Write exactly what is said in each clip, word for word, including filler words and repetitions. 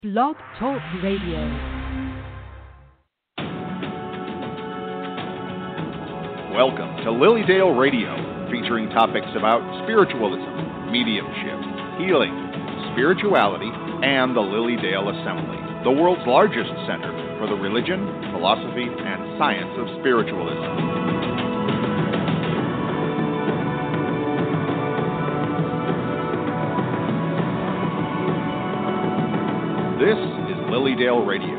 Blog Talk Radio. Welcome to Lilydale Radio, featuring topics about spiritualism, mediumship, healing, spirituality, and the Lilydale Assembly, the world's largest center for the religion, philosophy, and science of spiritualism. This is Lilydale Radio.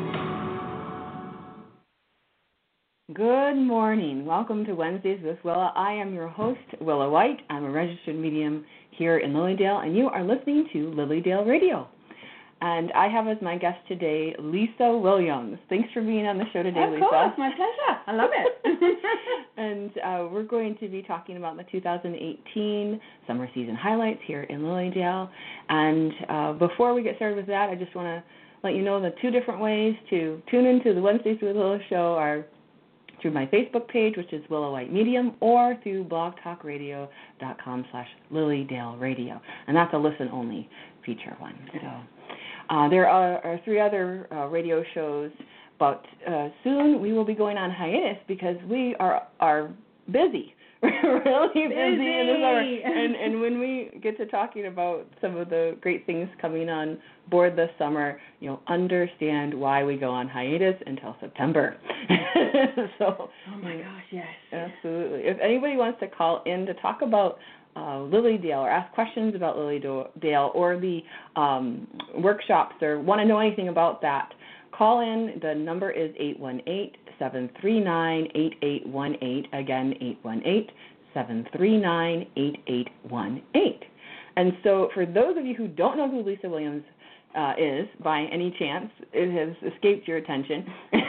Good morning. Welcome to Wednesdays with Willa. I am your host, Willa White. I'm a registered medium here in Lilydale, and you are listening to Lilydale Radio. And I have as my guest today, Lisa Williams. Thanks for being on the show today, of Lisa. Of course, my pleasure. I love it. And uh, we're going to be talking about the two thousand eighteen summer season highlights here in Lilydale. And uh, before we get started with that, I just want to let you know the two different ways to tune into the Wednesdays with Willa show are through my Facebook page, which is Willa White Medium, or through blogtalkradio.com slash Lilydale Radio. And that's a listen-only feature one. So uh, there are, are three other uh, radio shows, but uh, soon we will be going on hiatus because we are are busy. We're really busy, busy in the summer. And, and when we get to talking about some of the great things coming on board this summer, you'll understand why we go on hiatus until September. So, oh my gosh, yes. Absolutely. If anybody wants to call in to talk about uh, Lilydale or ask questions about Lilydale or the um, workshops or want to know anything about that, call in. The number is eight one eight, seven three nine, eight eight one eight. Again, eight one eight, seven three nine, eight eight one eight. And so for those of you who don't know who Lisa Williams uh, is, by any chance, it has escaped your attention.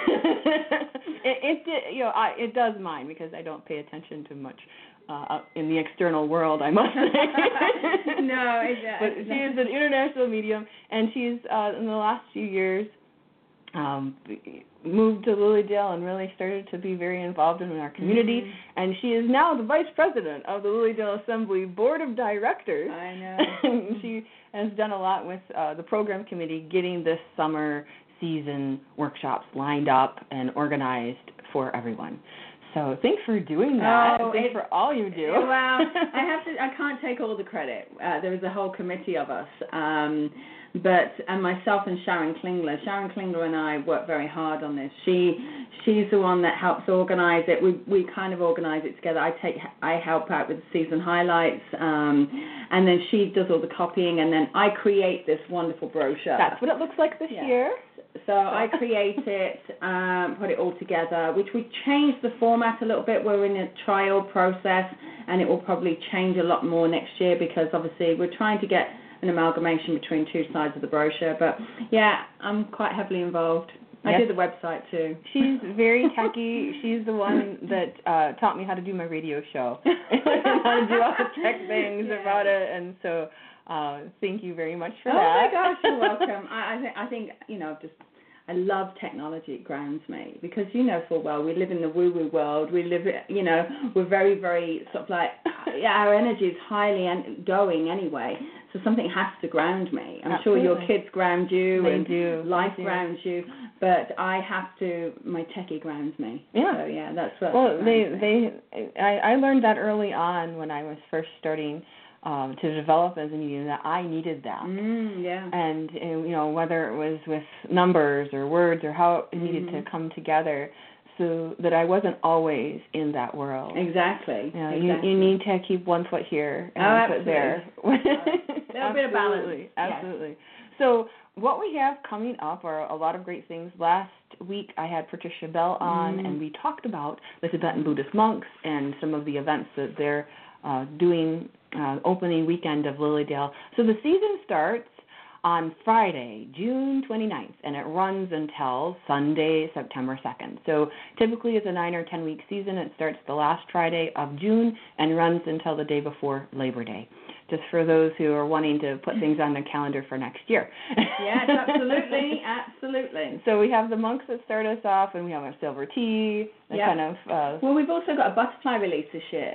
it, it, you know, I, it does mine because I don't pay attention to much uh, in the external world, I must say. No, exactly. But she is an international medium, and she's, uh, in the last few years, Um, moved to Lilydale and really started to be very involved in our community. Mm-hmm. And she is now the vice president of the Lilydale Assembly Board of Directors. I know. And she has done a lot with uh, the program committee getting this summer season workshops lined up and organized for everyone. So thanks for doing that. Oh, thanks it, for all you do. Well, I have to. I can't take all the credit. Uh, there was a whole committee of us. Um, But and myself and Sharon Klingler. Sharon Klingler and I work very hard on this. She she's the one that helps organize it. We we kind of organize it together. I take I help out with the season highlights, um, and then she does all the copying, and then I create this wonderful brochure. That's what it looks like this yeah. year. So I create it, um, put it all together, which we changed the format a little bit. We're in a trial process, and it will probably change a lot more next year because obviously we're trying to get an amalgamation between two sides of the brochure. But yeah, I'm quite heavily involved. I yes. did the website too. She's very techy. She's the one that uh, taught me how to do my radio show, how to do all the tech things yeah. about it. And so uh, thank you very much for oh that. Oh my gosh, you're welcome. I, I think I think you know just. I love technology. It grounds me because you know full well we live in the woo-woo world. We live, you know, we're very, very sort of like our energy is highly en- going anyway. So something has to ground me. I'm Absolutely. sure your kids ground you they and do. life they do. grounds you, but I have to. My techie grounds me. Yeah. So yeah, that's what. Well, they me. they I, I learned that early on when I was first starting. Um, to develop as a medium, that I needed that. Mm, yeah. And, and, you know, whether it was with numbers or words or how it needed mm-hmm. to come together so that I wasn't always in that world. Exactly. You know, exactly. you, you need to keep one foot here and oh, one absolutely. foot there. A little bit of balance. Absolutely. Absolutely. Yes. So what we have coming up are a lot of great things. Last week I had Patricia Bell on, mm. and we talked about the Tibetan Buddhist monks and some of the events that they're uh, doing Uh, opening weekend of Lilydale. So the season starts on Friday, June twenty-ninth, and it runs until Sunday, September second. So typically it's a nine or ten week season. It starts the last Friday of June and runs until the day before Labor Day, just for those who are wanting to put things on their calendar for next year. Yes, absolutely, absolutely. So we have the monks that start us off, and we have our silver tea, the yep. kind of... Uh, well, we've also got a butterfly release this year.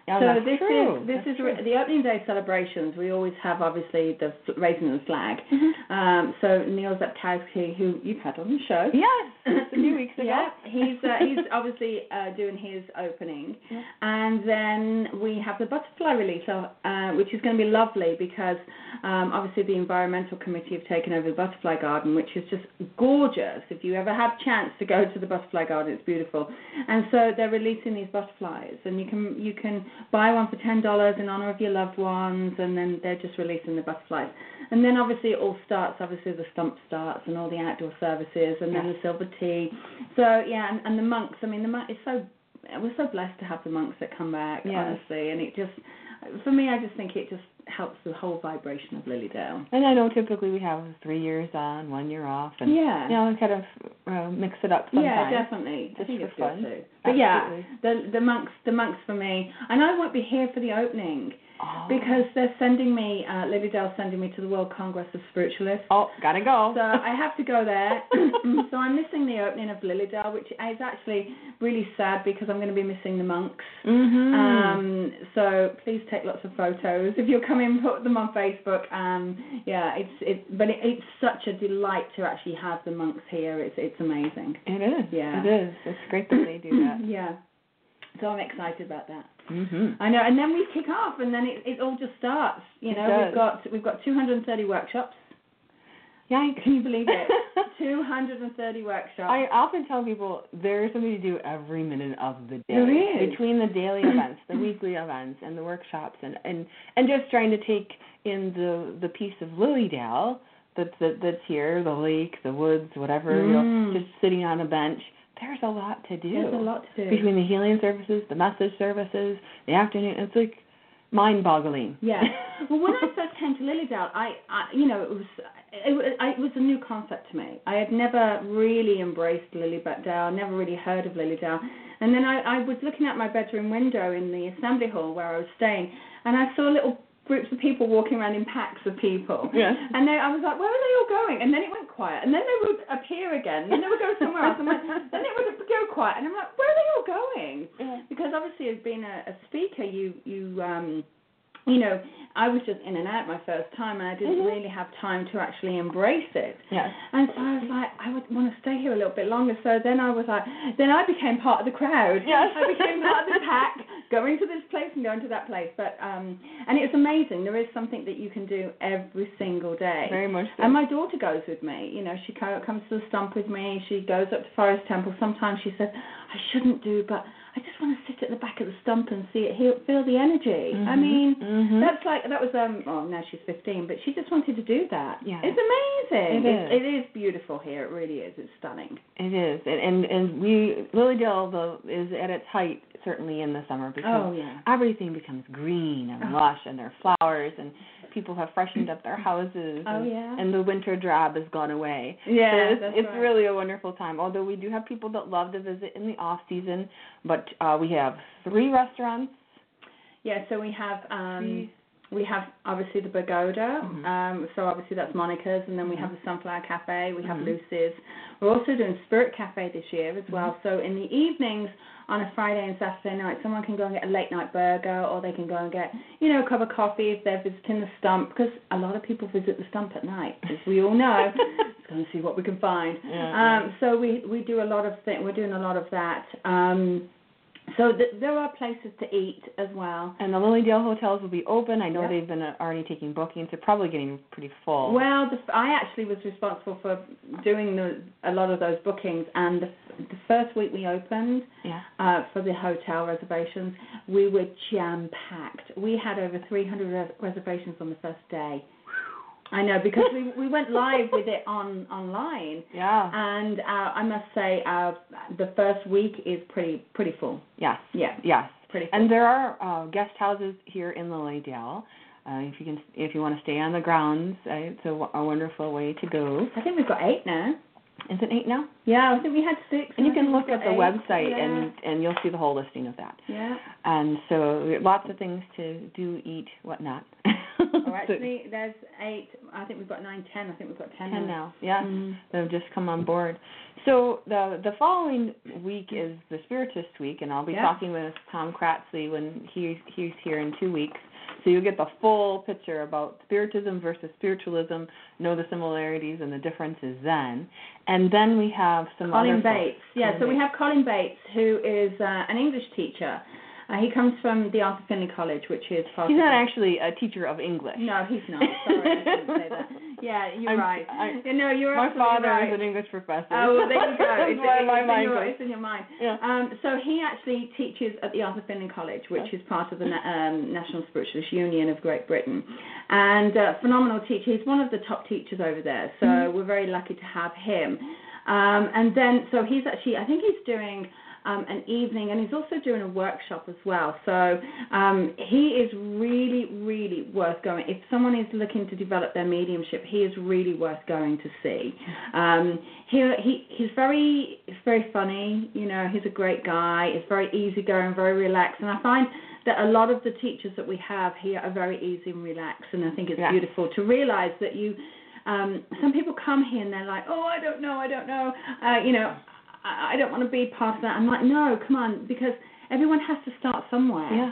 Yeah, so that's this true. is this that's is true. the opening day celebrations. We always have obviously the f- raising of the flag. Mm-hmm. Um, so Neil Zapkowski, who you've had on the show, Yes, a few weeks ago. yeah, he's uh, he's obviously uh, doing his opening, Yeah. and then we have the butterfly release, uh, which is going to be lovely because um, obviously the environmental committee have taken over the butterfly garden, which is just gorgeous. If you ever have chance to go to the butterfly garden, it's beautiful. And so they're releasing these butterflies, and you can you can buy one for ten dollars in honor of your loved ones, and then they're just releasing the butterflies. And then obviously it all starts, obviously the stump starts and all the outdoor services, and then Yes. the silver tea. So yeah, and, and the monks. I mean, the monk is so. We're so blessed to have the monks that come back, Yes. honestly, and it just, for me, I just think it just helps the whole vibration of Lilydale. And I know typically we have three years on, one year off, and Yeah. you know, kind of uh, mix it up sometimes. Yeah, definitely. I Just think for it's fun. good too. But Absolutely. yeah, the the monks, the monks for me, and I won't be here for the opening Oh. because they're sending me, uh, Lilydale's sending me to the World Congress of Spiritualists. Oh, gotta go. So I have to go there. So I'm missing the opening of Lilydale, which is actually really sad because I'm going to be missing the monks. Mm-hmm. Um, so please take lots of photos. If you're coming, put them on Facebook. Um, yeah, it's it, but it, it's such a delight to actually have the monks here. It's it's amazing. It is. Yeah. It is. It's great that they do that. Yeah. So I'm excited about that. Mm-hmm. I know, and then we kick off, and then it, it all just starts. You It know, does. we've got we've got two hundred thirty workshops. Yikes. Can you believe it? two hundred thirty workshops. I often tell people there's something to do every minute of the day. There is. Between the daily events, the weekly events, and the workshops, and, and, and just trying to take in the the piece of Lilydale that's, that, that's here, the lake, the woods, whatever, Mm. you know, just sitting on a bench. There's a lot to do. There's a lot to do. Between the healing services, the message services, the afternoon, it's like mind-boggling. Yeah. Well, when I first came to Lilydale, I, I you know, it was it, was- I, it was a new concept to me. I had never really embraced Lilydale, never really heard of Lilydale. And then I, I was looking out my bedroom window in the assembly hall where I was staying, and I saw little groups of people walking around in packs of people. Yes. And they, I was like, where are they all going? And then it went quiet. And then they would appear again. And then they would go somewhere else. And then it would go quiet. And I'm like, where are they all going? Yeah. Because obviously as being a, a speaker, you, you um, you know, I was just in and out my first time, and I didn't Mm-hmm. really have time to actually embrace it. Yes. And so I was like, I would want to stay here a little bit longer. So then I was like, then I became part of the crowd. Yes. I became part of the pack, going to this place and going to that place. But um, and it's amazing. There is something that you can do every single day. Very much so. And my daughter goes with me. You know, she co- comes to the stump with me. She goes up to Forest Temple. Sometimes she says, I shouldn't do, but I just want to sit at the back of the stump and see it, hear, feel the energy. I Mhm. mean, Mhm. that's like, that was, um. well, now she's fifteen, but she just wanted to do that. Yeah. It's amazing. It It's, is. it is beautiful here. It really is. It's stunning. It is, and and, and we Lilydale though is at its height certainly in the summer because Oh, yeah. everything becomes green and Oh. lush, and there are flowers, and people have freshened up their houses. Oh, and, yeah. and the winter drab has gone away. Yeah, so it's, that's it's right. really a wonderful time. Although we do have people that love to visit in the off season, but uh, we have three restaurants. Yeah, so we have, um, Three. we have obviously the Pagoda, Mhm. um, so obviously that's Monica's, and then we have the Sunflower Cafe, we have Mhm. Lucy's. We're also doing Spirit Cafe this year as well, so in the evenings on a Friday and Saturday night, someone can go and get a late night burger, or they can go and get, you know, a cup of coffee if they're visiting the stump, because a lot of people visit the stump at night, as we all know. Let's go and see what we can find. Yeah, um, so we, we do a lot of things, we're doing a lot of that. Um, So th- there are places to eat as well. And the Lilydale hotels will be open. I know Yep. they've been uh, already taking bookings. They're probably getting pretty full. Well, the, I actually was responsible for doing the, a lot of those bookings, and the, the first week we opened yeah. uh, for the hotel reservations, we were jam-packed. We had over three hundred res- reservations on the first day. I know, because we we went live with it on online, Yeah. and uh, I must say, uh, the first week is pretty pretty full. Yes. Yeah. Yes. Pretty full. And there are uh, guest houses here in Lilydale. Uh, if you can, if you want to stay on the grounds, uh, it's a, w- a wonderful way to go. I think we've got eight now. Is it eight now? Yeah, I think we had six. And you I can think look we've at got the eight. website Yeah. and and you'll see the whole listing of that. Yeah. And so lots of things to do, eat, whatnot. Oh, actually, there's eight. I think we've got nine, ten. I think we've got ten, ten now. now. Yes, mm. that have just come on board. So the the following week is the Spiritist Week, and I'll be yeah. talking with Tom Kratzley when he's he's here in two weeks. So you'll get the full picture about Spiritism versus spiritualism, know the similarities and the differences then. And then we have some Colin other Bates. folks. Yeah, Colin so Bates. we have Colin Bates, who is uh, an English teacher. Uh, he comes from the Arthur Findlay College, which is part He's of not the... actually a teacher of English. No, he's not. Sorry, I shouldn't say that. Yeah, you're I'm, right. I, yeah, no, you're my absolutely father right. is an English professor. Oh, well, there you go. That's It's, why it's, my it's, mind in your, goes. it's in your mind. Yeah. Um, so he actually teaches at the Arthur Findlay College, which is part of the um, National Spiritualist Union of Great Britain. And uh, phenomenal teacher. He's one of the top teachers over there, so mm-hmm. we're very lucky to have him. Um, and then, so he's actually, I think he's doing... Um, an evening, and he's also doing a workshop as well. So um, he is really, really worth going. If someone is looking to develop their mediumship, he is really worth going to see. Um, he, he he's very he's very funny. You know, he's a great guy. He's very easygoing, very relaxed, and I find that a lot of the teachers that we have here are very easy and relaxed. And I think it's yeah. beautiful to realize that you. Um, some people come here and they're like, oh, I don't know, I don't know, uh, you know. I don't want to be part of that. I'm like, no, come on, because everyone has to start somewhere. Yeah.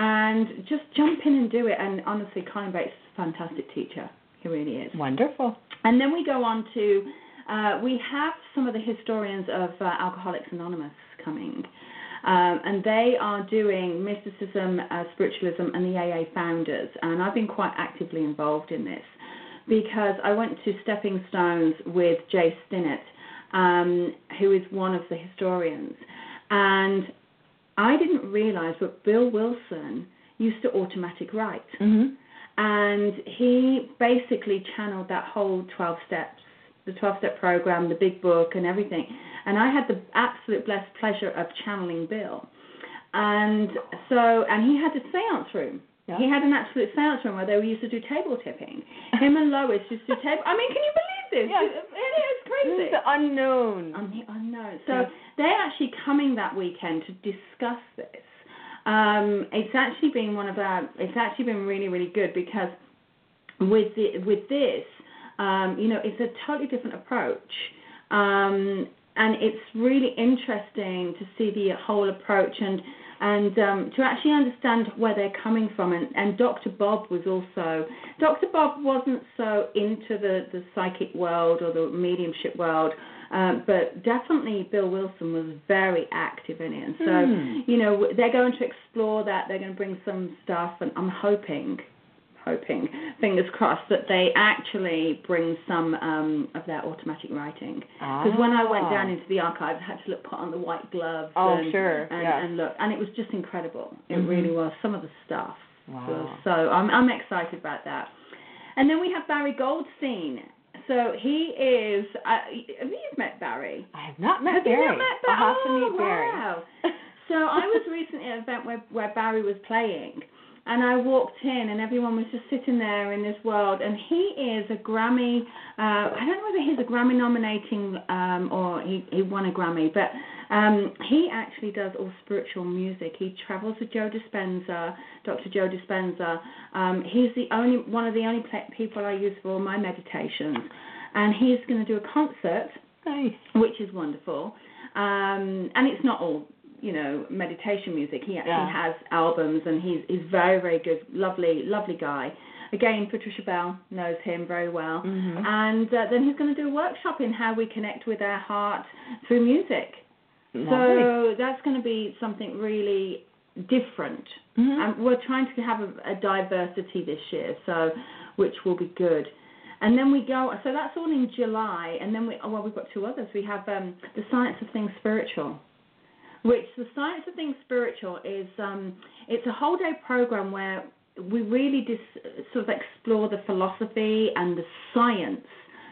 And just jump in and do it. And honestly, Colin Bates is a fantastic teacher. He really is. Wonderful. And then we go on to, uh, we have some of the historians of uh, Alcoholics Anonymous coming. Um, and they are doing mysticism, uh, spiritualism, and the A A founders. And I've been quite actively involved in this because I went to Stepping Stones with Jay Stinnett, Um, who is one of the historians. And I didn't realize, but Bill Wilson used to automatic write. Mm-hmm. And he basically channeled that whole twelve steps, the twelve-step program, the big book, and everything. And I had the absolute blessed pleasure of channeling Bill. And so, and he had a seance room. Yeah. He had an absolute seance room where they used to do table tipping. Him and Lois used to do table. I mean, can you believe this? Yeah. It, it is crazy. This is the unknown. On the unknown. So yeah. they're actually coming that weekend to discuss this. Um, it's actually been one of our. It's actually been really, really good because with the with this, um, you know, it's a totally different approach. Um, and it's really interesting to see the whole approach and. And um, to actually understand where they're coming from. And, and Doctor Bob was also, Doctor Bob wasn't so into the, the psychic world or the mediumship world, um, but definitely Bill Wilson was very active in it. And so, mm. you know, they're going to explore that. They're going to bring some stuff, and I'm hoping, hoping, fingers crossed, that they actually bring some um, of their automatic writing. Because ah. when I went down into the archives, I had to look, put on the white gloves. Oh, and, sure. And, yeah. and look, and it was just incredible. It mm-hmm. really was. Some of the stuff. Wow. Was, so I'm, I'm excited about that. And then we have Barry Goldstein. So he is, uh, have you met Barry? I have not met have Barry. Have you not met Barry? I'll have to meet oh, Barry. Wow. So I was recently at an event where, where Barry was playing. And I walked in, and everyone was just sitting there in this world. And he is a Grammy. Uh, I don't know whether he's a Grammy nominating um, or he, he won a Grammy, but um, he actually does all spiritual music. He travels with Joe Dispenza, Doctor Joe Dispenza. Um, he's the only one of the only people I use for all my meditations, and he's going to do a concert, nice. Which is wonderful. Um, and it's not all. You know, meditation music. He actually yeah. has albums, and he's he's very, very good, lovely, lovely guy. Again, Patricia Bell knows him very well. Mm-hmm. And uh, then he's going to do a workshop in how we connect with our heart through music. Lovely. So that's going to be something really different. Mm-hmm. And we're trying to have a, a diversity this year, so which will be good. And then we go, so that's all in July, and then we, oh, well, we've got two others. We have um, the Science of Things Spiritual. Which the Science of Things Spiritual is, um, it's a whole day program where we really dis- sort of explore the philosophy and the science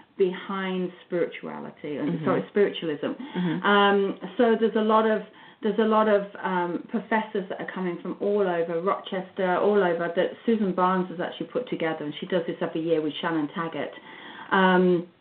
behind spirituality, and mm-hmm. sorry, spiritualism. Mm-hmm. Um, so there's a lot of there's a lot of um, professors that are coming from all over Rochester, all over that Susan Barnes has actually put together, and she does this every year with Shannon Taggart. Um,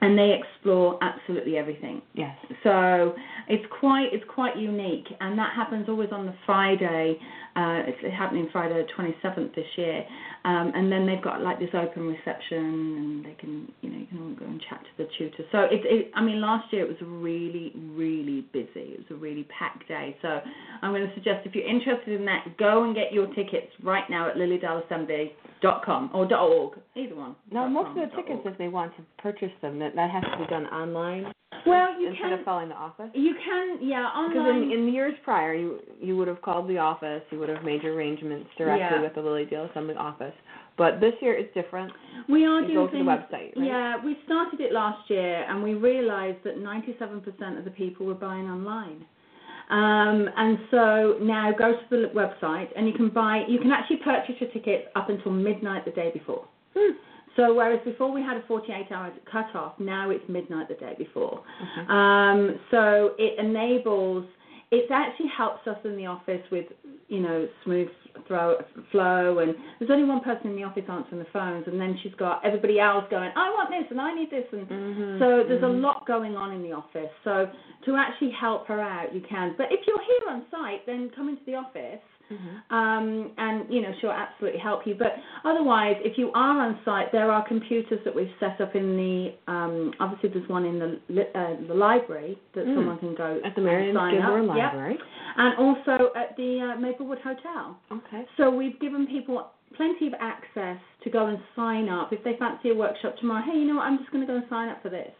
and they explore absolutely everything. Yes. So it's quite it's quite unique, and that happens always on the Friday. Uh, it's happening Friday the twenty-seventh this year, um, and then they've got like this open reception, and they can you know you can all go and chat to the tutor. So it's it, I mean last year it was really really busy. It was a really packed day. So I'm going to suggest if you're interested in that, go and get your tickets right now at lily dale assembly dot com or .org, either one. Now, most of .com, the tickets, .org. if they want to purchase them, that, that has to be done online. Well, you instead can of calling the office. you can yeah Because online. in, in years prior, you you would have called the office, you would have made your arrangements directly Yeah. with the Lily Dale Assembly office. But this year it's different. We are You doing go to the things, website, right? Yeah, we started it last year, and we realised that ninety-seven percent of the people were buying online. Um, and so now go to the website, and you can buy. You can actually purchase your tickets up until midnight the day before. Hmm. So whereas before we had a forty-eight hour cut-off, now it's midnight the day before. Okay. Um, so it enables, it actually helps us in the office with, you know, smooth throw, flow, and there's only one person in the office answering the phones, and then she's got everybody else going, I want this, and I need this, and Mm-hmm. so there's mm-hmm. a lot going on in the office. So to actually help her out, you can. But if you're here on site, then come into the office. Mm-hmm. Um, and, you know, she'll absolutely help you. But otherwise, if you are on site, there are computers that we've set up in the, um, obviously there's one in the li- uh, the library that Mm. someone can go At the Marion sign up. Skidmore Yep. Library. And also at the uh, Maplewood Hotel. Okay. So we've given people plenty of access to go and sign up. If they fancy a workshop tomorrow, hey, you know what, I'm just going to go and sign up for this.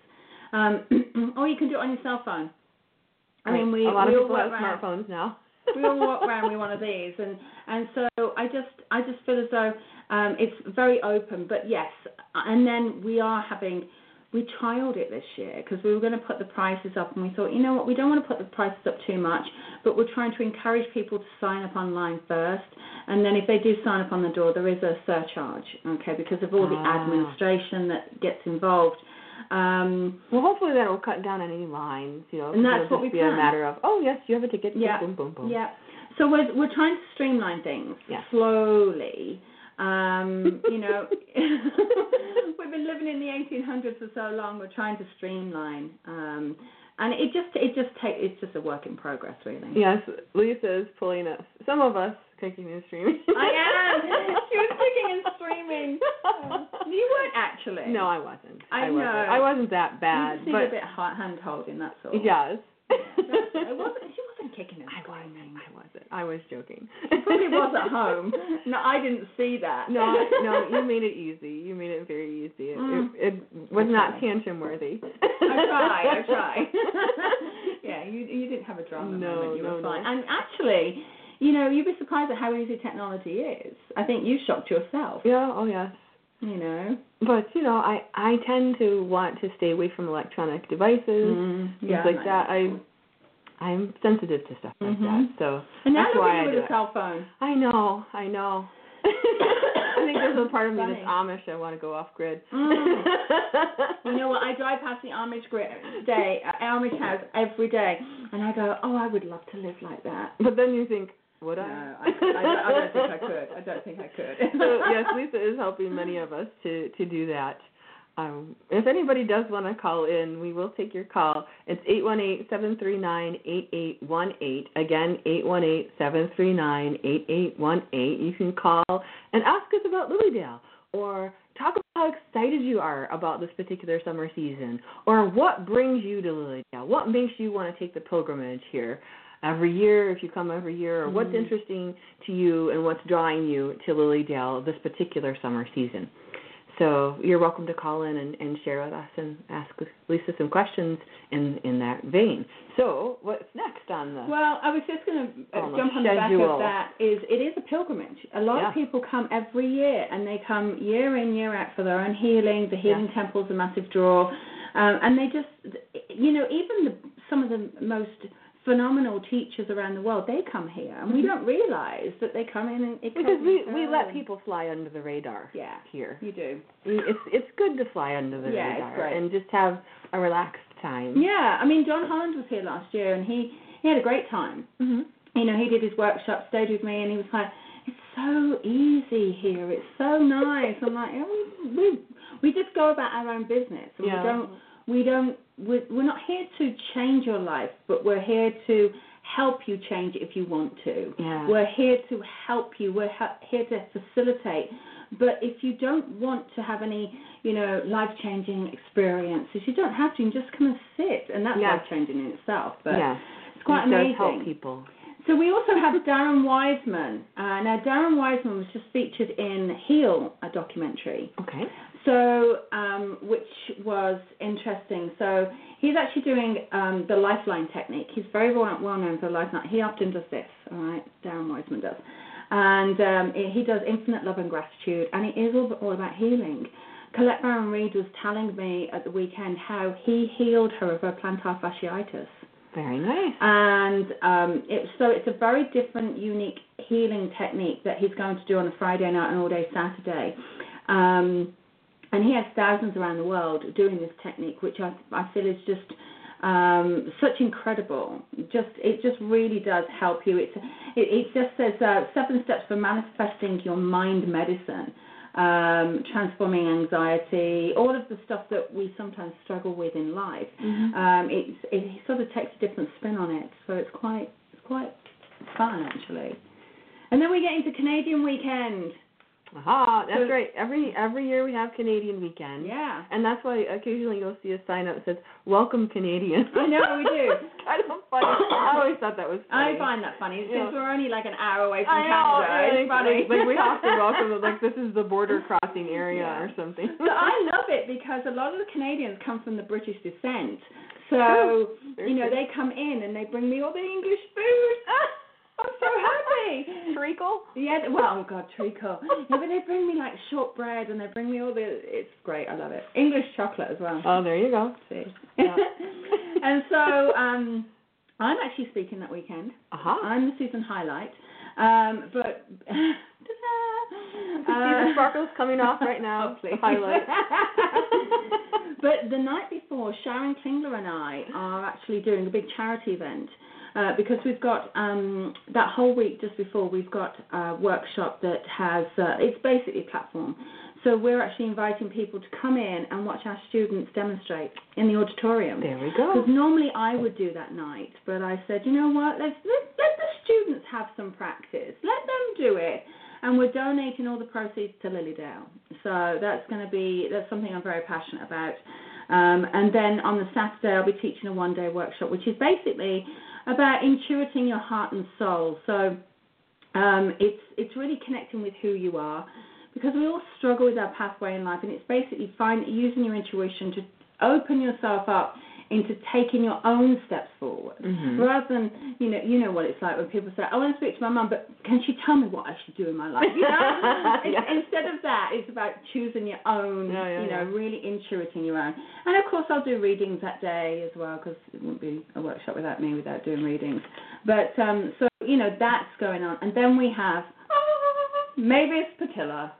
Um, or you can do it on your cell phone. I mean, we, a lot we of all people have work around. smartphones now. we all walk around with one of these, and and so I just I just feel as though um, it's very open. But yes, and then we are having we trialed it this year because we were going to put the prices up, and we thought, you know what, we don't want to put the prices up too much, but we're trying to encourage people to sign up online first, and then if they do sign up on the door, there is a surcharge, okay, because of all the Ah. administration that gets involved. Um, Well, hopefully that will cut down on any lines, you know. And that's it'll what just we be a plan. matter of, oh, yes, you have a ticket. Yeah. Boom, boom, boom, boom. Yeah. So we're we're trying to streamline things Yeah. slowly. Um, you know, we've been living in the eighteen hundreds for so long. We're trying to streamline, um, and it just it just take it's just a work in progress, really. Yes, Lisa is pulling us, some of us, kicking and streaming. I am. She was kicking and screaming. You weren't actually. No, I wasn't. I wasn't. know. I wasn't that You bad. just need but a bit of hand holding. That's all. yes. It wasn't. She wasn't kicking and I screaming. wasn't. I wasn't. I was joking. Probably was at home. No, I didn't see that. No, no, you made it easy. You made it very easy. It, Mm. it, it was I not tried. tantrum worthy. I try, I try. Yeah, you you didn't have a drama No, moment. You no, were fine. no. And actually, you know, you'd be surprised at how easy technology is. I think you shocked yourself. Yeah, oh yes. You know. But, you know, I, I tend to want to stay away from electronic devices, Mm, things yeah, like I that. know. I, I'm sensitive to stuff like Mhm. that. So And now that's look why at I you do with a it. cell phone. I know, I know. I think there's a part of me Funny. that's Amish. I want to go off grid. Mm. You know what? I drive past the Amish grid day, uh, Amish house every day, and I go, oh, I would love to live like that. But then you think, would No, I? I, I, I don't think I could. I don't think I could. So yes, Lisa is helping many of us to, to do that. Um, if anybody does want to call in, we will take your call. It's eight one eight, seven three nine, eight eight one eight. Again, eight one eight, seven three nine, eight eight one eight. You can call and ask us about Lilydale, or talk about how excited you are about this particular summer season, or what brings you to Lilydale. What makes you want to take the pilgrimage here every year, if you come every year, or what's Mm. interesting to you and what's drawing you to Lilydale this particular summer season. So you're welcome to call in and, and share with us and ask Lisa some questions in, in that vein. So what's next on the... Well, I was just going to On the jump on the back schedule. of that. Is it is a pilgrimage. A lot Yeah. of people come every year, and they come year in, year out for their own healing. The healing Yeah. temple's a massive draw, um, and they just, you know, even the, some of the most phenomenal teachers around the world, they come here, and we Mhm. don't realize that they come in and it Because comes we, and we goes. let people fly under the radar Yeah, here. you do. It's it's good to fly under the Yeah, it's radar great. and just have a relaxed time. Yeah, I mean, John Holland was here last year, and he, he had a great time. Mm-hmm. You know, he did his workshop, stayed with me, and he was like, it's so easy here. It's so nice. I'm like, yeah, we, we we just go about our own business, and Yeah. we don't we don't, we're, we're not here to change your life, but we're here to help you change it if you want to. Yeah. We're here to help you. We're ha- here to facilitate. But if you don't want to have any, you know, life-changing experiences, you don't have to. You can just come and sit, and that's Yeah. life-changing in itself. But yeah. it's quite it amazing. Does help people. So we also have Darren Wiseman. Uh, now, Darren Wiseman was just featured in Heal, a documentary. Okay. So, um, which was interesting. So he's actually doing um, the Lifeline technique. He's very well, well known for the Lifeline. He often does this, all right? Darren Wiseman does. And um, he does infinite love and gratitude, and it is all, all about healing. Colette Baron Reid was telling me at the weekend how he healed her of her plantar fasciitis. Very nice. And um, it, so it's a very different, unique healing technique that he's going to do on a Friday night and all day Saturday. Um, and he has thousands around the world doing this technique, which I, I feel is just um, such incredible. Just it just really does help you. It's it, it just says uh, seven steps for manifesting your mind medicine. Um, transforming anxiety, all of the stuff that we sometimes struggle with in life. Mm-hmm. Um, it, it sort of takes a different spin on it, so it's quite it's quite fun actually. And then we get into Canadian Weekend. Aha, that's So- right. Every every year we have Canadian Weekend. Yeah, And that's why occasionally you'll see a sign up that says, "Welcome Canadian." I know we do. It's kind of funny. I always thought that was funny. I find that funny Yeah. since we're only like an hour away from I know, Canada. yeah, It's funny. like, like we have to welcome it, like this is the border crossing area Yeah. or something. But I love it because a lot of the Canadians come from the British descent. So, True. you know, True. they come in and they bring me all the English food. I'm so happy. Treacle? Yeah, well, oh God, treacle. Yeah, but they bring me like shortbread and they bring me all the, it's great, I love it. English chocolate as well. Oh, there you go. See. Yeah. And so, um, I'm actually speaking that weekend. Aha. I'm the season highlight. Um, but, See the sparkles coming off right now. Oh, please. The highlight. But the night before, Sharon Klingler and I are actually doing a big charity event. Uh, because we've got um, that whole week just before, we've got a workshop that has, uh, it's basically a platform. So we're actually inviting people to come in and watch our students demonstrate in the auditorium. There we go. Because normally I would do that night, but I said, you know what, let's, let, let the students have some practice. Let them do it. And we're donating all the proceeds to Lilydale. So that's going to be, that's something I'm very passionate about. Um, and then on the Saturday, I'll be teaching a one-day workshop, which is basically about intuiting your heart and soul. So um, it's it's really connecting with who you are, because we all struggle with our pathway in life, and it's basically find, using your intuition to open yourself up into taking your own steps forward, Mm-hmm. rather than, you know, you know what it's like when people say, I want to speak to my mum, but can she tell me what I should do in my life? You know? Yes. Instead of that, it's about choosing your own, Yeah, yeah, you know, yeah. really intuiting your own. And of course, I'll do readings that day as well, because it wouldn't be a workshop without me, without doing readings. But um, so, you know, that's going on. And then we have Mavis Patilla.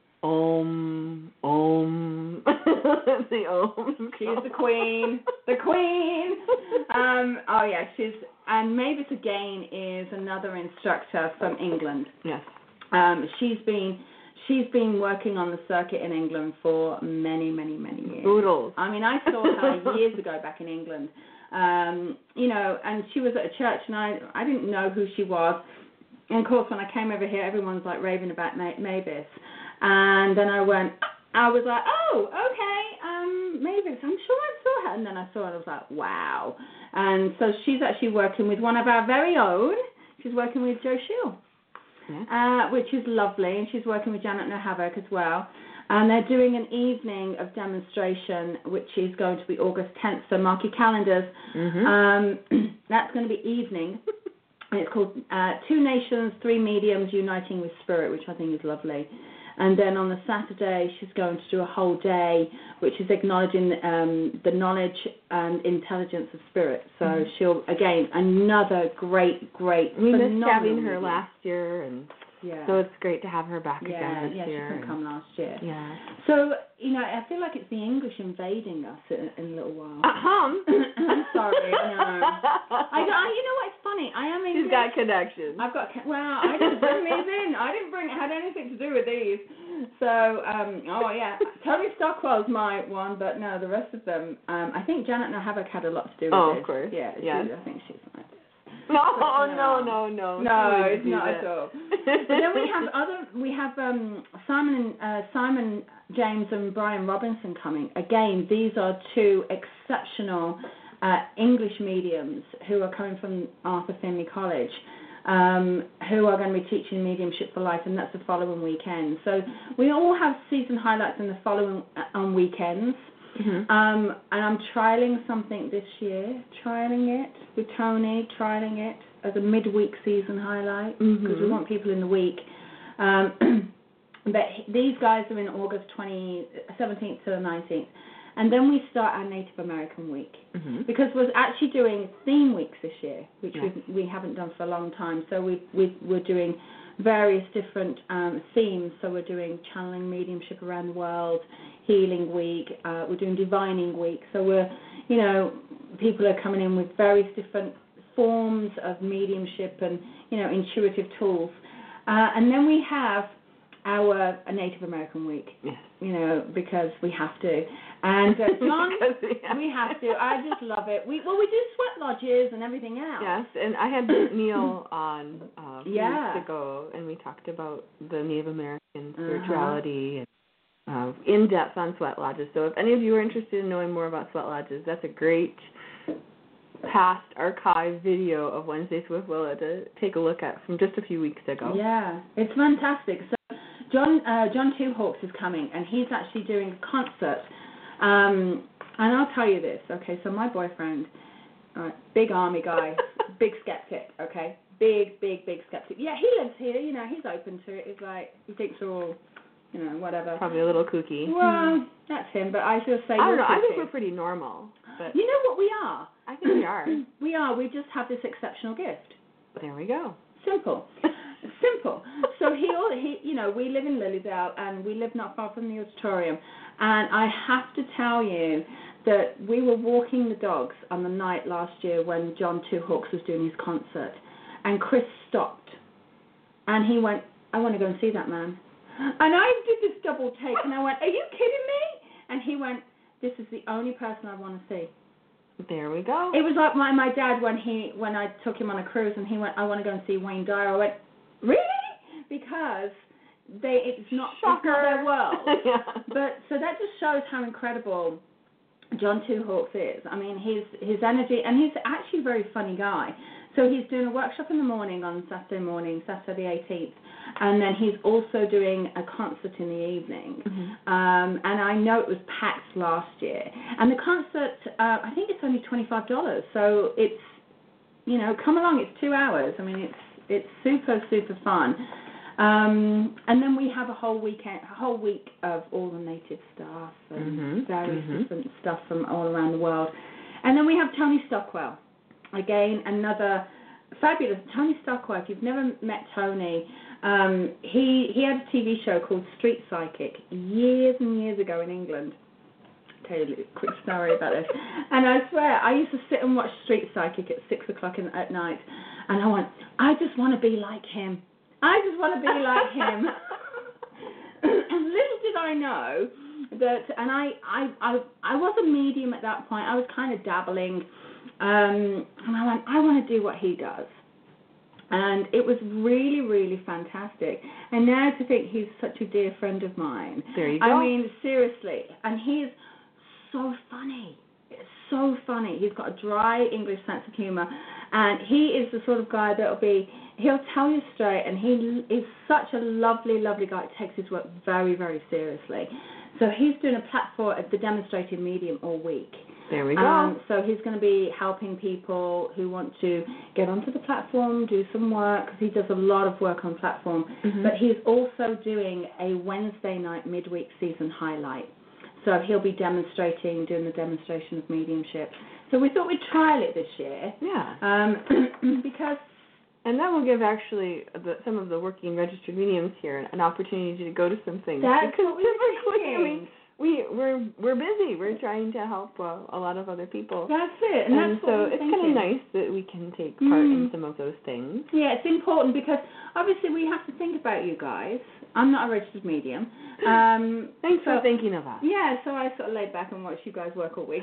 Om, om. The om. She's the queen, the queen. Um, oh yeah, she's and Mavis again is another instructor from England. Yes. Um, she's been she's been working on the circuit in England for many, many, many years. Oodles. I mean, I saw her years ago back in England. Um, you know, and she was at a church, and I I didn't know who she was. And of course, when I came over here, everyone's like raving about Ma- Mavis. And then I went, I was like, oh, okay, um, Mavis, I'm sure I saw her. And then I saw her and I was like, wow. And so she's actually working with one of our very own. She's working with Joe Shield, Yeah. uh, which is lovely. And she's working with Janet Nohavok as well. And they're doing an evening of demonstration, which is going to be August tenth. So mark your calendars. Mm-hmm. Um, that's going to be evening. And it's called uh, Two Nations, Three Mediums Uniting with Spirit, which I think is lovely. And then on the Saturday, she's going to do a whole day, which is acknowledging um, the knowledge and intelligence of spirit. So mm-hmm. she'll, again, another great, great, We missed phenomenal having her medium. last year, and Yeah. so it's great to have her back yeah, again this yeah, year. she couldn't come last year. Yeah. So, you know, I feel like it's the English invading us in, in a little while. Ahem. I'm sorry, no. I, I, you know what, it's funny, I am English. She's got connections. I've got, well, I didn't bring these in. I didn't bring, it had anything to do with these. So, um, oh yeah, Tony Stockwell's my one, but no, the rest of them. Um, I think Janet Nohavec had a lot to do with oh, it. Oh, of course. Yeah, yes. she, I think she's like this. No, But, no, no, no. No, it's not that. at all. But then we have other. We have um, Simon and uh, Simon James and Brian Robinson coming. Again, these are two exceptional uh, English mediums who are coming from Arthur Findlay College. Um, who are going to be teaching Mediumship for Life, and that's the following weekend. So we all have season highlights in the following uh, on weekends. Mm-hmm. Um, and I'm trialing something this year, trialing it with Tony, trialing it as a midweek season highlight, because Mm-hmm. we want people in the week. Um, but these guys are in August twenty, seventeenth to the nineteenth. And then we start our Native American Week, Mm-hmm. because we're actually doing theme weeks this year, which Yeah. we we haven't done for a long time. So we we we're doing various different um, themes. So we're doing channeling mediumship around the world, healing week. Uh, we're doing divining week. So we're, you know, people are coming in with various different forms of mediumship and, you know, intuitive tools. Uh, and then we have our a Native American Week, Yes. you know, because we have to. And uh, John, Because we have we have to. I just love it. We well, we do sweat lodges and everything else. Yes, and I had Neil on uh, a few Yeah. weeks ago, and we talked about the Native American Uh-huh. spirituality and uh, in depth on sweat lodges. So if any of you are interested in knowing more about sweat lodges, that's a great past archive video of Wednesdays with Willa to take a look at from just a few weeks ago. Yeah, it's fantastic. So John uh, John Two Hawks is coming, and he's actually doing a concert. Um, and I'll tell you this, okay? So my boyfriend, all right, big army guy, big skeptic, okay? Big, big, big skeptic. Yeah, he lives here, you know, he's open to it. He's like, he thinks we're all, you know, whatever. Probably a little kooky. Well, that's him, but I just say I don't you're know. I think kooky. we're pretty normal, but You know what we are? I think we are. We are. We just have this exceptional gift. There we go. Simple. Simple. So he, all- he, you know, we live in Lilydale, and we live not far from the auditorium. And I have to tell you that we were walking the dogs on the night last year when John Two Hawks was doing his concert, and Chris stopped, and he went, "I want to go and see that man." And I did this double take, and I went, "Are you kidding me?" And he went, "This is the only person I want to see." There we go. It was like my my dad when he when I took him on a cruise, and he went, "I want to go and see Wayne Dyer." I went, "Really?" Because they it's not, it's not their world. Yeah. But so that just shows how incredible John Two Hawks is. I mean, his his energy, and he's actually a very funny guy. So he's doing a workshop in the morning on Saturday morning, Saturday the eighteenth, and then he's also doing a concert in the evening. Mm-hmm. Um, and I know it was packed last year. And the concert, uh, I think it's only twenty-five dollars. So it's, you know, come along. It's two hours. I mean, it's it's super super fun. Um, and then we have a whole weekend, a whole week of all the native stuff and Mhm, various mhm. different stuff from all around the world. And then we have Tony Stockwell, again another fabulous Tony Stockwell. If you've never met Tony, um, he he had a T V show called Street Psychic years and years ago in England. I'll tell you a quick story about this. And I swear, I used to sit and watch Street Psychic at six o'clock in, at night, and I went, I just want to be like him. I just want to be like him. And little did I know that, and I, I, I, I was a medium at that point. I was kind of dabbling, um, and I went, I want to do what he does. And it was really, really fantastic. And now to think he's such a dear friend of mine. There you go. I mean, seriously. And he's so funny. It's so funny. He's got a dry English sense of humor. And he is the sort of guy that'll be, he'll tell you straight, and he is such a lovely, lovely guy. He takes his work very, very seriously. So he's doing a platform at the Demonstrating Medium all week. There we go. Um, so he's going to be helping people who want to get onto the platform, do some work, because he does a lot of work on platform. Mhm. But he's also doing a Wednesday night midweek season highlight. So he'll be demonstrating, doing the demonstration of mediumship. So we thought we'd trial it this year. Yeah. Um, because And that will give actually the, some of the working registered mediums here an opportunity to go to some things. that's because what we were typically, I mean, thinking. we we're we're busy. We're trying to help uh, a lot of other people. That's it, and, and that's so what it's kind of nice that we can take part mm. in some of those things. Yeah, it's important because obviously we have to think about you guys. I'm not a registered medium. Um, Thanks so, for thinking of us. Yeah, so I sort of laid back and watched you guys work all week.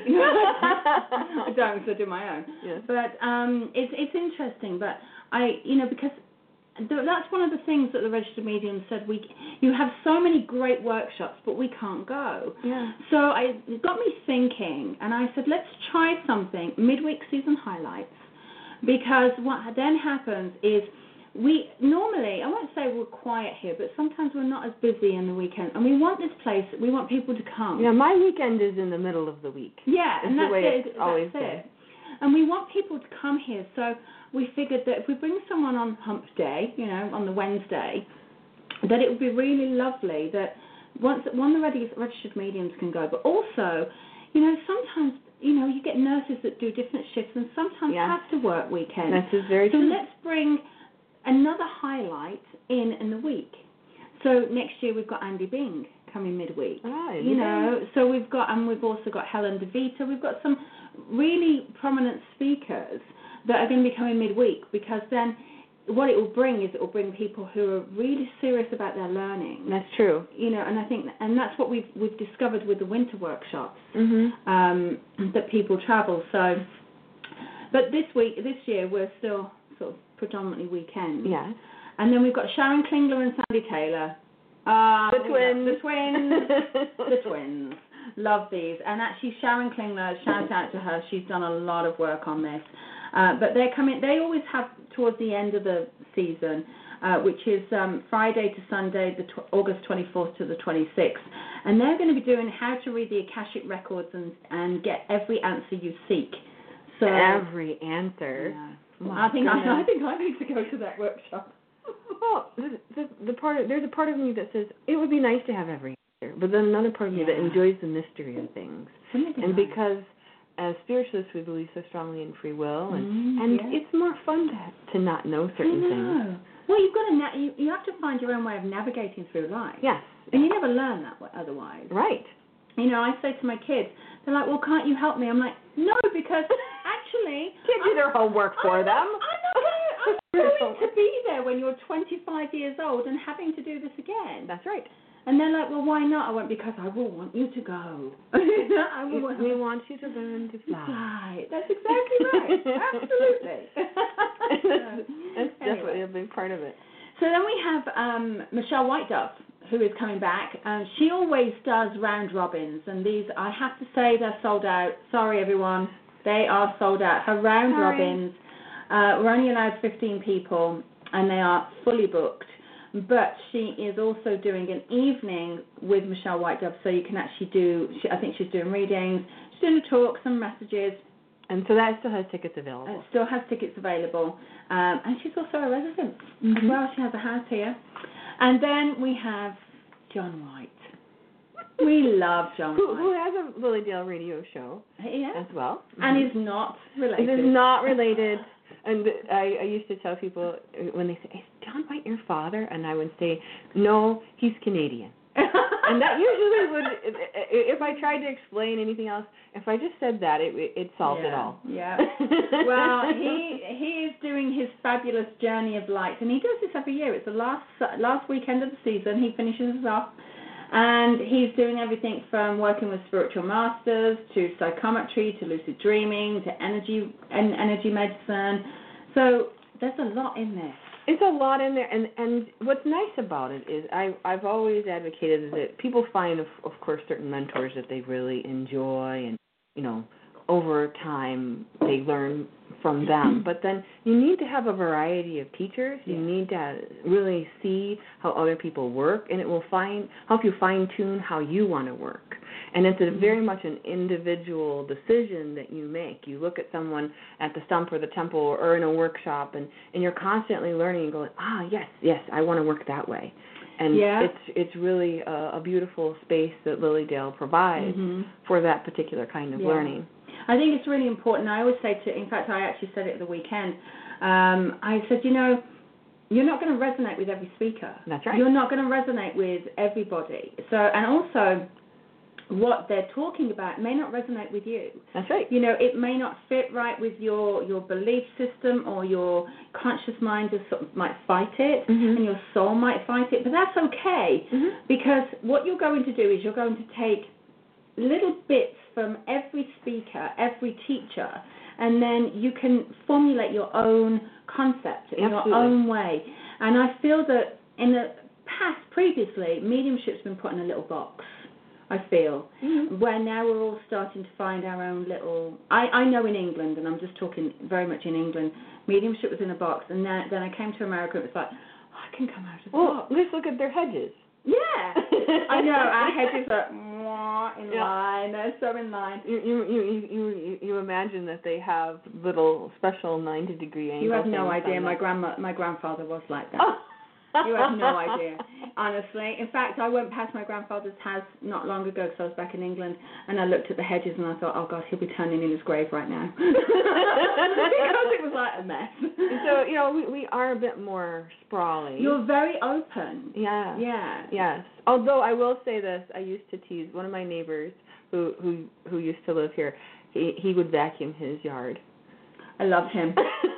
I don't, because I do my own. Yes. But um, it's it's interesting. But I, you know, because that's one of the things that the registered medium said. We, you have so many great workshops, but we can't go. Yeah. So I, it got me thinking, and I said, let's try something, midweek season highlights, because what then happens is we normally, I won't say we're quiet here, but sometimes we're not as busy in the weekend, and we want this place, we want people to come. Yeah, my weekend is in the middle of the week. Yeah, it's and the that's way it. It's always that's been. it. And we want people to come here, so we figured that if we bring someone on Hump Day, you know, on the Wednesday, that it would be really lovely that once one of the registered mediums can go, but also, you know, sometimes, you know, you get nurses that do different shifts and sometimes yeah. have to work weekends. This is very so true. So let's bring another highlight in in the week. So next year we've got Andy Bing coming midweek. Ah, you know, Bing. So we've got, and we've also got Helen DeVita. We've got some really prominent speakers that are going to be coming midweek, because then what it will bring is it will bring people who are really serious about their learning. That's true. You know, and I think, and that's what we've we've discovered with the winter workshops, mm-hmm. um, that people travel. So, but this week, this year, we're still sort of predominantly weekends. Yeah. And then we've got Sharon Klingler and Sandy Taylor. Uh, the twins. The twins. the twins. Love these. And actually, Sharon Klingler, shout out to her. She's done a lot of work on this. Uh, but they're coming. They always have towards the end of the season, uh, which is um, Friday to Sunday, the tw- August twenty-fourth to the twenty-sixth, and they're going to be doing how to read the Akashic records and and get every answer you seek. So every answer. Yeah. I think I, I think I need to go to that workshop. Well, the, the, the part of, there's a part of me that says it would be nice to have every answer, but then another part of me yeah. that enjoys the mystery of things. And nice. Because as spiritualists, we believe so strongly in free will, and mm, and yeah. it's more fun to to not know certain I know. things. Well, you've got to na- you, you have to find your own way of navigating through life. Yes. And you never learn that way otherwise. Right. You know, I say to my kids, they're like, well, can't you help me? I'm like, no, because actually... Kids do their homework for I'm them. Not, I'm not going, I'm not going to be there when you're twenty-five years old and having to do this again. That's right. And they're like, well, why not? I went, because I will want you to go. I will want, we want you to learn to fly. fly. That's exactly right. Absolutely. that's that's anyway. definitely a big part of it. So then we have um, Michelle White Dove, who is coming back. Um, she always does round robins, and these, I have to say, they're sold out. Sorry, everyone. They are sold out. Her round Sorry. robins, uh, we're only allowed fifteen people, and they are fully booked. But she is also doing an evening with Michelle White Dove, so you can actually do, she, I think she's doing readings, she's doing a talk, some messages. And so that still has tickets available. It still has tickets available. Um, and she's also a resident mm-hmm. as well. She has a house here. And then we have John White. We love John who, White. Who has a Lily Dale radio show yeah. as well. And mm-hmm. is not related. It is not related. And I, I used to tell people when they say, is John White your father? And I would say, no, he's Canadian. And that usually would, if I tried to explain anything else, if I just said that, it it solved yeah, it all. Yeah. Well, he he is doing his fabulous journey of light, and he does this every year. It's the last last weekend of the season. He finishes us off, and he's doing everything from working with spiritual masters to psychometry to lucid dreaming to energy and energy medicine. So there's a lot in this. It's a lot in there, and, and what's nice about it is I, I've always advocated that people find, of, of course, certain mentors that they really enjoy, and, you know, over time they learn from them. But then you need to have a variety of teachers. You yeah. need to really see how other people work, and it will find help you fine-tune how you want to work. And it's a very much an individual decision that you make. You look at someone at the stump or the temple or in a workshop, and, and you're constantly learning and going, ah, yes, yes, I want to work that way. And yeah. it's it's really a, a beautiful space that Lily Dale provides mm-hmm. for that particular kind of yeah. learning. I think it's really important. I always say to, in fact, I actually said it at the weekend. Um, I said, you know, you're not going to resonate with every speaker. That's right. You're not going to resonate with everybody. So, and also, what they're talking about may not resonate with you. That's right. You know, it may not fit right with your, your belief system, or your conscious mind just sort of might fight it, mm-hmm. and your soul might fight it, but that's okay, mm-hmm. because what you're going to do is you're going to take little bits from every speaker, every teacher, and then you can formulate your own concept in Absolutely. your own way. And I feel that in the past, previously, mediumship's been put in a little box, I feel, mm-hmm. where now we're all starting to find our own little... I, I know in England, and I'm just talking very much in England, mediumship was in a box, and then, then I came to America, and it was like, oh, I can come out of the well, box. let's look at their hedges. Yeah, I know, our hedges are mwah, in yeah. line, they're so in line. You, you you you you imagine that they have little special ninety degree angles. You have no things idea, on my them. grandma, my grandfather was like that. Oh. You have no idea, honestly. In fact, I went past my grandfather's house not long ago because I was back in England, and I looked at the hedges and I thought, oh, God, he'll be turning in his grave right now. Because it was like a mess. So, you know, we, we are a bit more sprawly. You're very open. Yeah. Yeah. Yes. Although I will say this, I used to tease one of my neighbors who who, who used to live here. He, he would vacuum his yard. I loved him.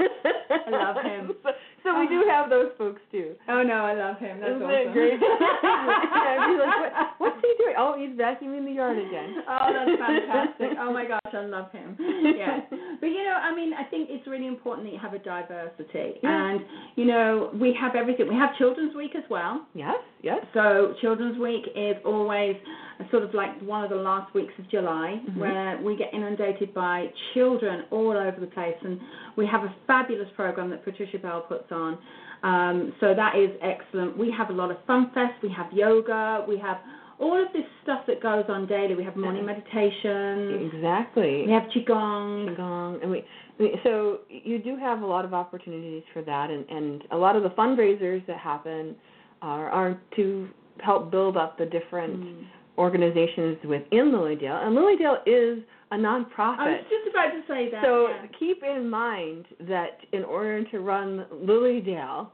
I love him. So, so we do have those folks too. Oh no, I love him. That's Isn't awesome. it great? Yeah, he's like, what, what's he doing? Oh, he's vacuuming the yard again. Oh, that's fantastic. Oh my gosh, I love him. Yeah. But you know, I mean, I think it's really important that you have a diversity. Yeah. And, you know, we have everything. We have Children's Week as well. Yes, yes. So Children's Week is always sort of like one of the last weeks of July, mm-hmm. where we get inundated by children all over the place. And we have a fabulous program that Patricia Bell puts on. Um, so that is excellent. We have a lot of fun fest. We have yoga. We have all of this stuff that goes on daily. We have morning meditation. Exactly. We have qigong. Qigong, and we, we so you do have a lot of opportunities for that, and, and a lot of the fundraisers that happen are, are to help build up the different mm. organizations within Lilydale, and Lilydale is a nonprofit. I was just about to say that. So yeah. keep in mind that in order to run Lilydale,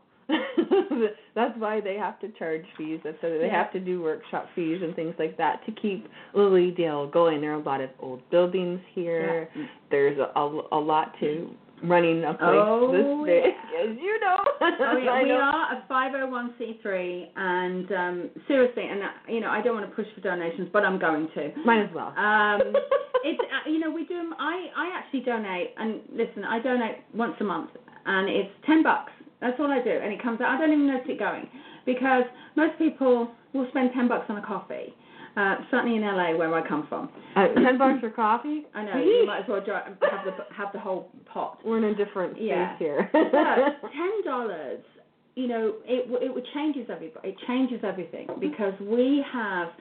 that's why they have to charge fees. That's why they yeah. have to do workshop fees and things like that to keep Lilydale going. There are a lot of old buildings here. Yeah. There's a, a, a lot to running a place oh, this big, yeah. as you know. Oh, yeah. We know. are a five oh one c three, and um, seriously, and uh, you know, I don't want to push for donations, but I'm going to. Might as well. Um, it's uh, you know, we do. I I actually donate, and listen, I donate once a month, and it's ten bucks. That's all I do, and it comes out. I don't even notice it going, because most people will spend ten bucks on a coffee. Uh, certainly in L A, where I come from. Uh, ten bucks for coffee? I know. You might as well dri- have the have the whole pot. We're in a different space yeah. here. But ten dollars, you know, it it changes everybody. It changes everything, because we have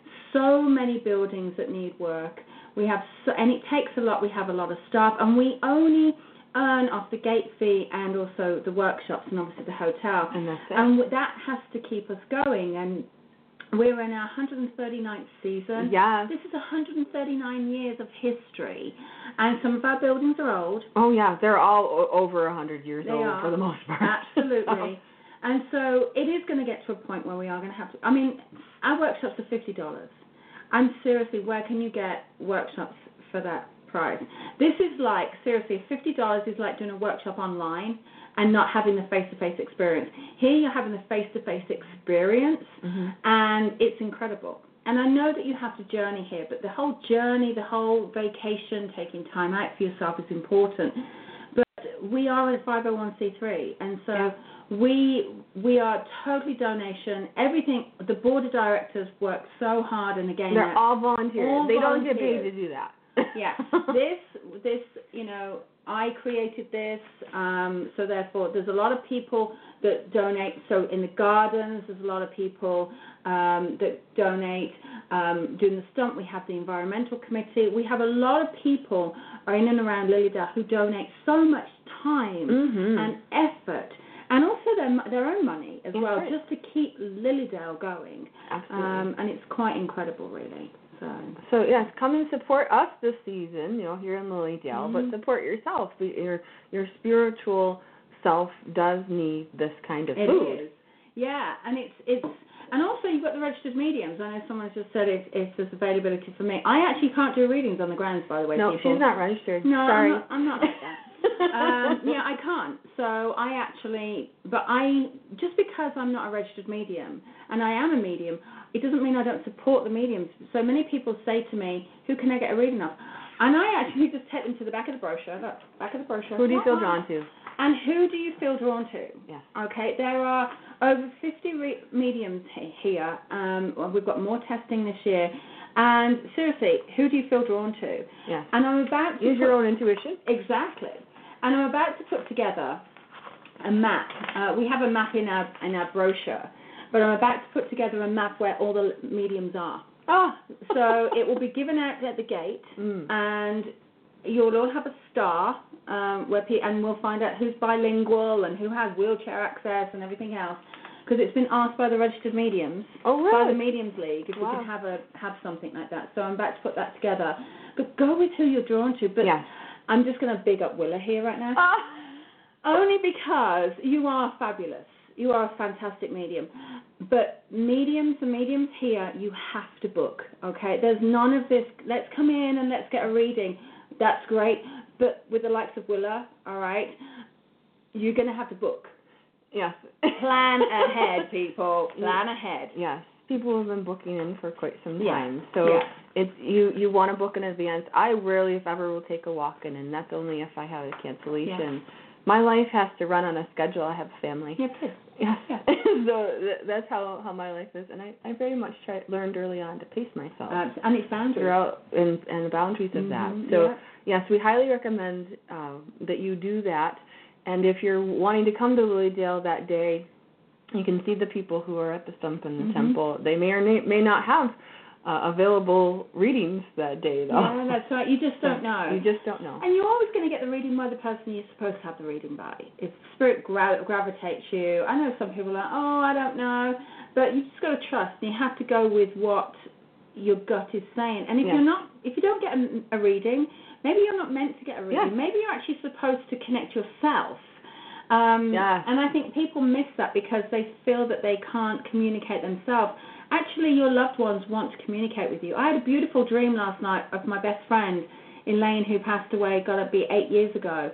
so many buildings that need work. We have so, and it takes a lot. We have a lot of staff, and we only earn off the gate fee and also the workshops and obviously the hotel. And that's it. And that has to keep us going. And we're in our one hundred thirty-ninth season. Yes. This is one hundred thirty-nine years of history. And some of our buildings are old. Oh, yeah. They're all o- over one hundred years they old are. for the most part. Absolutely. And so it is going to get to a point where we are going to have to... I mean, our workshops are fifty dollars. And seriously, where can you get workshops for that price? This is like, seriously, fifty dollars is like doing a workshop online and not having the face-to-face experience. Here you're having the face-to-face experience, mm-hmm. and it's incredible. And I know that you have to journey here, but the whole journey, the whole vacation, taking time out for yourself is important. But we are a five oh one c three, and so yeah. we we are totally donation. Everything, the board of directors work so hard, and again, they're all volunteers. All they volunteers. don't get paid to do that. Yeah, this, this, you know, I created this, um, so therefore there's a lot of people that donate. So in the gardens, there's a lot of people um, that donate. Um, doing the stump, we have the environmental committee. We have a lot of people are in and around Lilydale who donate so much time mm-hmm. and effort, and also their their own money as That's well, right. just to keep Lilydale going. Absolutely. Um, and it's quite incredible, really. So. so, yes, come and support us this season, you know, here in Lilydale, Mm-hmm. but support yourself. Your your spiritual self does need this kind of It food. is. Yeah, and it's it's and also you've got the registered mediums. I know someone's just said if, if there's availability for me. I actually can't do readings on the grounds, by the way. No, people. she's not registered. No, Sorry. I'm not, I'm not like that. um, yeah, I can't. So I actually, but I just because I'm not a registered medium and I am a medium, it doesn't mean I don't support the mediums. So many people say to me, "Who can I get a reading of?" And I actually just take them to the back of the brochure. Look, back of the brochure. Who do you feel drawn to? And who do you feel drawn to? Yes. Okay, there are over fifty re- mediums he- here. Um, well, we've got more testing this year. And seriously, who do you feel drawn to? Yes. And I'm about to Use put, your own intuition. Exactly. And I'm about to put together a map. Uh, we have a map in our in our brochure, but I'm about to put together a map where all the mediums are. Oh. So it will be given out at the gate, Mm. and you'll all have a star, um, where pe- and we'll find out who's bilingual and who has wheelchair access and everything else. Because it's been asked by the registered mediums, Oh, really? by the Mediums League, if Wow. we can have a have something like that. So I'm about to put that together. But go with who you're drawn to. But Yes. I'm just going to big up Willa here right now. Oh. Only because you are fabulous. You are a fantastic medium. But mediums and mediums here, you have to book, okay? There's none of this, let's come in and let's get a reading. That's great. But with the likes of Willa, all right, you're going to have to book. Yes. Plan ahead, people. Plan ahead. Yes. People have been booking in for quite some Yeah. time. So Yeah. it's you you want to book in advance. I rarely, if ever, will take a walk-in, and that's only if I have a cancellation. Yeah. My life has to run on a schedule. I have a family. Yeah, please. Yes. Yeah. So th- that's how, how my life is, and I, I very much tried, learned early on to pace myself Uh, and it's boundaries. throughout and, and the boundaries of Mhm, that. So yeah. yes, we highly recommend uh, that you do that. And if you're wanting to come to Lilydale that day, you can see the people who are at the stump in the Mhm. temple. They may or may, may not have uh, available readings that day, though. Yeah, that's right. You just don't know. You just don't know. And you're always going to get the reading by the person you're supposed to have the reading by. If spirit gra- gravitates you, I know some people are like, oh, I don't know, but you just got to trust. And you have to go with what your gut is saying. And if Yeah. you're not, if you don't get a, a reading, maybe you're not meant to get a reading. Yeah. Maybe you're actually supposed to connect yourself. Um, Yes. And I think people miss that because they feel that they can't communicate themselves. Actually, your loved ones want to communicate with you. I had a beautiful dream last night of my best friend, Elaine, who passed away, got to be eight years ago.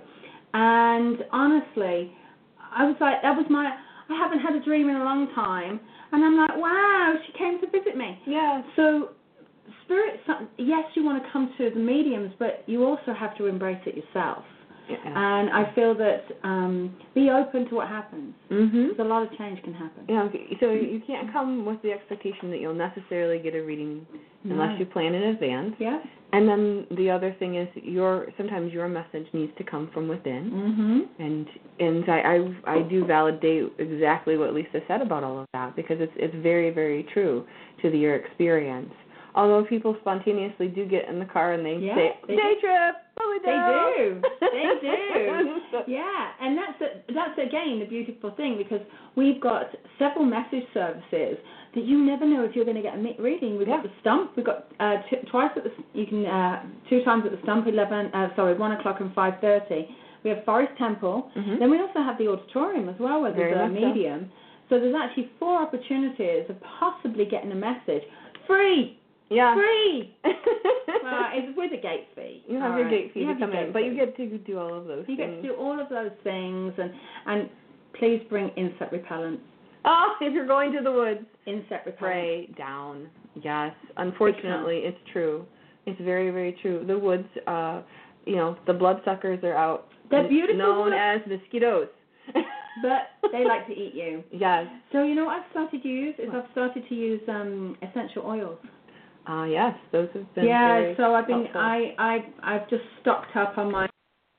And honestly, I was like, that was my, I haven't had a dream in a long time. And I'm like, wow, she came to visit me. Yeah. So, spirit, yes, you want to come to the mediums, but you also have to embrace it yourself. Yeah. And I feel that um, be open to what happens. Mhm. Because a lot of change can happen. Yeah. Okay. So you can't come with the expectation that you'll necessarily get a reading unless No. you plan in advance. Yeah. And then the other thing is your sometimes your message needs to come from within. Mhm. And and I, I I do validate exactly what Lisa said about all of that because it's it's very very true to the, your experience. Although people spontaneously do get in the car and they Yeah, say they day do. trip, Lily They Dale." do. They do. Yeah, and that's a, that's again the beautiful thing because we've got several message services that you never know if you're going to get a mi- reading. We've got Yeah. the Stump. We've got uh, two, twice at the you can uh, two times at the Stump, eleven. Uh, sorry, one o'clock and five thirty. We have Forest Temple. Mhm. Then we also have the auditorium as well, where Very there's a much so. medium. So there's actually four opportunities of possibly getting a message free. Yeah. Free. Well, it's with a gate fee. You have all your right? gate fee You to have your come in, gate but you fee. get to do all of those You things. get to do all of those things, and and please bring insect repellent. Oh, if you're going to the woods, Insect repellent. spray down. Yes, unfortunately, it's true. It's very, very true. The woods, uh, you know, the bloodsuckers are out. They're beautiful Known ones. as mosquitoes. But they like to eat you. Yes. So you know what I've started to use is I've started to use um essential oils. Ah, uh, yes, those have been Yeah, very so I've been helpful. I I I've just stocked up on my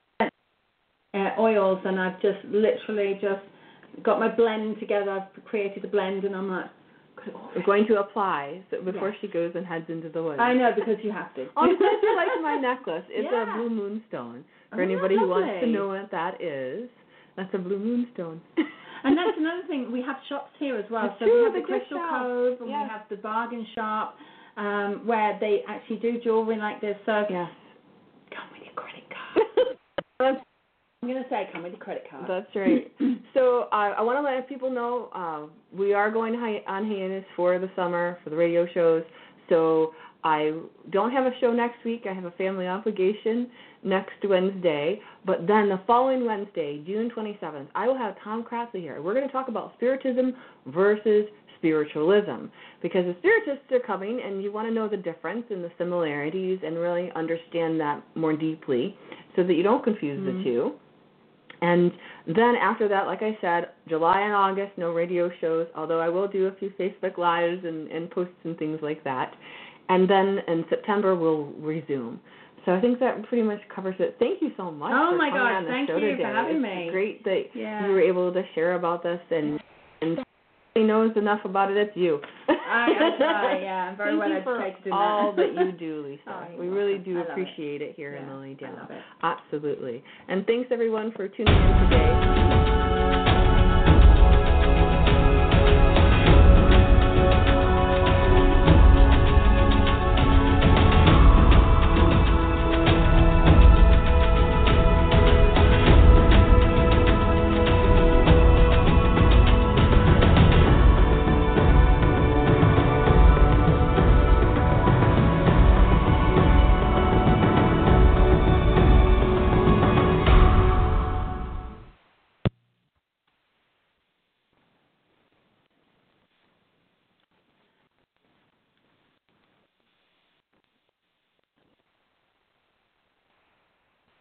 uh, oils, and I've just literally just got my blend together. I've created a blend, and I'm like, We're going to apply so before Yes. she goes and heads into the woods. I know because you have to. Oh, this is like my necklace. It's Yeah. a blue moonstone. For Oh, anybody who wants to lovely. know what that is, that's a blue moonstone. And that's another thing. We have shops here as well. That's so true, we have the the gift Crystal shop. Cove, and Yes. we have the Bargain Shop, um, where they actually do jewelry like this. So Yes. come with your credit card. I'm going to say come with a credit card. That's right. So uh, I want to let people know uh, we are going hi- on hiatus for the summer for the radio shows. So I don't have a show next week. I have a family obligation next Wednesday. But then the following Wednesday, June twenty-seventh, I will have Tom Crossley here. We're going to talk about spiritism versus spiritualism, because the spiritists are coming and you want to know the difference and the similarities and really understand that more deeply so that you don't confuse mm-hmm. the two. And then after that, like I said, July and August, no radio shows, although I will do a few Facebook Lives and, and posts and things like that. And then in September, we'll resume. So I think that pretty much covers it. Thank you so much oh for my coming gosh, on the thank show you today. for having it's me. Great that yeah. you were able to share about this, and, and he knows enough about it. It's you. I, I try, yeah. I'm very Thank well you for educated in all that. that you do, Lisa. Oh, we welcome. really do I appreciate it, it here yeah, in Lilydale. I love it. Absolutely. And thanks, everyone, for tuning in today.